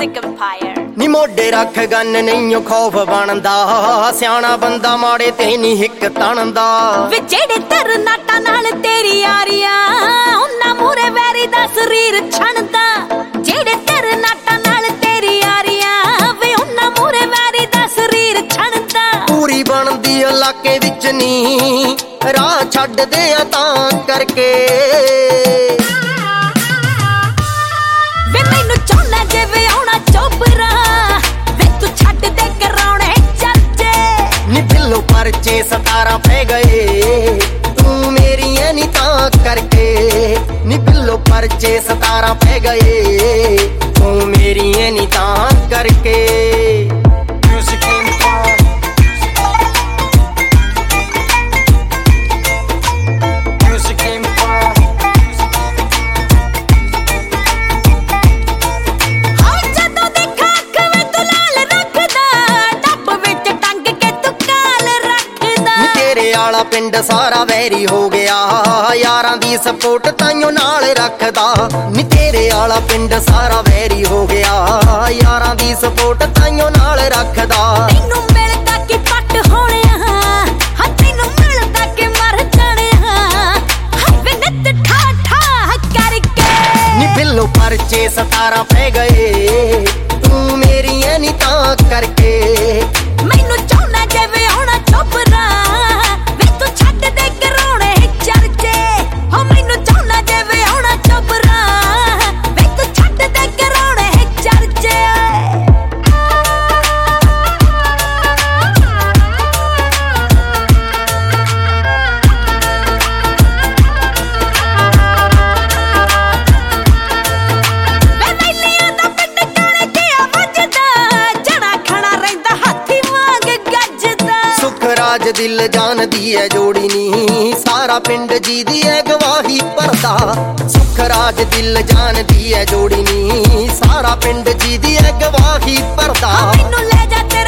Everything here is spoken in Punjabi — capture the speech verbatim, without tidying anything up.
Music Empire ਨੀ ਮੋਢੇ ਰੱਖ ਗੰਨ ਨਹੀਂ ਖੌਫ ਬਣਦਾ ਸਿਆਣਾ ਬੰਦਾ ਮਾੜੇ ਤੇ ਨਹੀਂ ਹਿੱਕ ਤਣਦਾ ਵੇ ਜਿਹੜੇ ਤਰਨਾਟਾਂ ਨਾਲ ਤੇਰੀ ਯਾਰੀਆਂ ਉਹਨਾਂ ਮੂਰੇ ਵੈਰੀ ਦਾ ਸਰੀਰ ਛਣਦਾ ਜਿਹੜੇ ਤਰਨਾਟਾਂ ਨਾਲ ਤੇਰੀ ਯਾਰੀਆਂ ਵੇ ਉਹਨਾਂ ਮੂਰੇ ਵੈਰੀ ਦਾ ਸਰੀਰ ਛਣਦਾ ਪੂਰੀ ਬਣਦੀ ਇਲਾਕੇ ਵਿੱਚ ਨਹੀਂ ਰਾਹ ਛੱਡਦੇ ਆ ਤਾਂ ਕਰਕੇ ਵੇ ਮੈਨੂੰ ਚਾਹੁੰਦਾ ਜੇ ਵੇ ਆਉਣਾ ਚੋਪਰਾ ਵੇ ਤੂੰ ਛੱਡ ਦੇ ਕਰਾਉਣੇ ਚਰਚੇ ਨੀ ਬਿੱਲੋ ਪਰਚੇ ਸਤਾਰਾਂ ਪੈ ਗਏ ਤੂੰ ਮੇਰੀ ਐ ਨੀ ਤਾਂ ਕਰਕੇ ਨੀ ਬਿੱਲੋ ਪਰਚੇ ਸਤਾਰਾਂ ਪੈ ਗਏ ਤੂੰ ਮੇਰੀ ਐ ਨੀ ਤਾਂ ਕਰਕੇ ਆਲਾ ਪਿੰਡ ਸਾਰਾ ਵੈਰੀ ਹੋ ਗਿਆ ਯਾਰਾਂ ਦੀ ਸਪੋਰਟ ਤਾਈਓ ਨਾਲ ਰੱਖਦਾ ਨੀ ਤੇਰੇ ਆਲਾ ਪਿੰਡ ਸਾਰਾ ਵੈਰੀ ਹੋ ਗਿਆ ਯਾਰਾਂ ਦੀ ਸਪੋਰਟ ਤਾਈਓ ਨਾਲ ਰੱਖਦਾ ਤੈਨੂੰ ਮਿਲਦਾ ਕਿ ਪੱਟ ਹੋਣਿਆ ਹਾਂ ਤੈਨੂੰ ਮਿਲਦਾ ਕਿ ਮਰ ਜਾਣਿਆ ਹਵੇ ਨਿੱਤ ਠਾ ਠਾ ਕਰਕੇ ਨੀ ਬਿੱਲੋ ਪਰਚੇ ਸਤਾਰਾਂ ਪੈ ਗਏ ਤੂੰ ਮੇਰੀ ਐ ਨੀ ਤਾਂ ਕਰਕੇ ਮੈਨੂੰ ਚਾਹੁੰਦਾ ਜੇ ਵੇ ਆਉਣਾ ਚੋਪਰਾ ਰਾਜ ਦਿਲ ਜਾਣਦੀ ਐ ਜੋੜੀ ਨੀ ਸਾਰਾ ਪਿੰਡ ਜੀ ਦੀ ਐ ਗਵਾਹੀ ਭਰਦਾ ਸੁਖ ਰਾਜ ਦਿਲ ਜਾਣਦੀ ਐ ਜੋੜੀ ਨੀ ਸਾਰਾ ਪਿੰਡ ਜੀ ਦੀ ਐ ਗਵਾਹੀ ਭਰਦਾ ਮੈਨੂੰ ਲੈ ਜਾ